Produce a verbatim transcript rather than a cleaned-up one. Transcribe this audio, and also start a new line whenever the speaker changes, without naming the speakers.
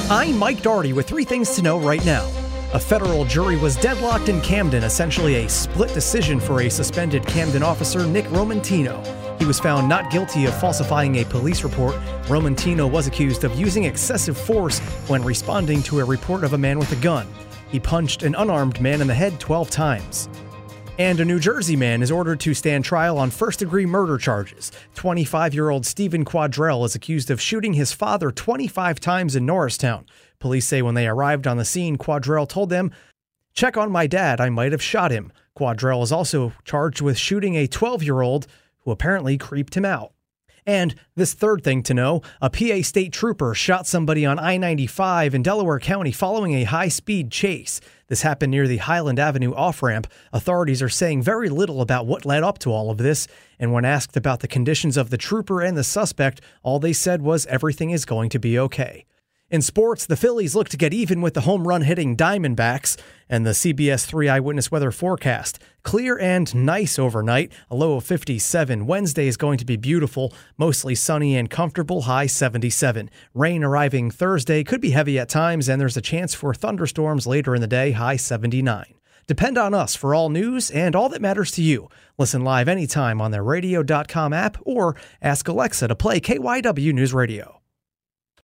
I'm Mike Daugherty with three things to know right now. A federal jury was deadlocked in Camden, essentially a split decision for a suspended Camden officer, Nick Romantino. He was found not guilty of falsifying a police report. Romantino was accused of using excessive force when responding to a report of a man with a gun. He punched an unarmed man in the head twelve times. And a New Jersey man is ordered to stand trial on first-degree murder charges. twenty-five-year-old Stephen Quadrell is accused of shooting his father twenty-five times in Norristown. Police say when they arrived on the scene, Quadrell told them, "Check on my dad, I might have shot him." Quadrell is also charged with shooting a twelve-year-old who apparently creeped him out. And this third thing to know, a P A state trooper shot somebody on I ninety-five in Delaware County following a high-speed chase. This happened near the Highland Avenue off-ramp. Authorities are saying very little about what led up to all of this, and when asked about the conditions of the trooper and the suspect, all they said was everything is going to be okay. In sports, the Phillies look to get even with the home run hitting Diamondbacks, and the C B S three Eyewitness Weather forecast. Clear and nice overnight, a low of fifty-seven. Wednesday is going to be beautiful, mostly sunny and comfortable, high seventy-seven. Rain arriving Thursday could be heavy at times, and there's a chance for thunderstorms later in the day, high seventy-nine. Depend on us for all news and all that matters to you. Listen live anytime on the radio dot com app or ask Alexa to play K Y W News Radio.